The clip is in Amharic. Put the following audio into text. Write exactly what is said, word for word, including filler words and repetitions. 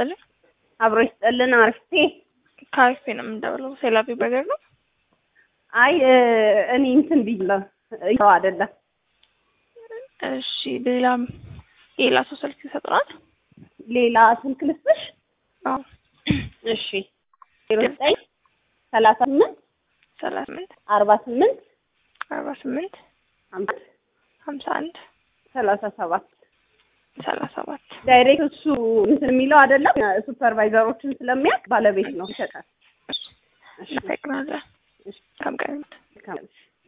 ይስጥልኝ። አብሮ ይስጥልን። አርፍቴ ካፌ ነው የምንደውለው። ሴላቢ በርገር ነው። አይ እኔ እንትን ቢላ ይኸው አይደለም። እሺ ሌላም ሌላ ሰው ስልክ ይሰጥናል። ሌላ ስልክ ልስጥሽ? አዎ እሺ ዜሮ ዘጠኝ ሰላሳ ስምንት ሰላሳ ስምንት አርባ ስምንት አርባ ስምንት ሀምሳ ሀምሳ አንድ ሰላሳ ሰባት ሰላሳ ሰባት ዳይሬክት እሱ እንትን የሚለው አይደለም። ሱፐርቫይዘሮችን ስለሚያውቅ ባለቤት ነው ይሰጣል። እሺ እናመሰግናለን። እሺ ከምቀርብ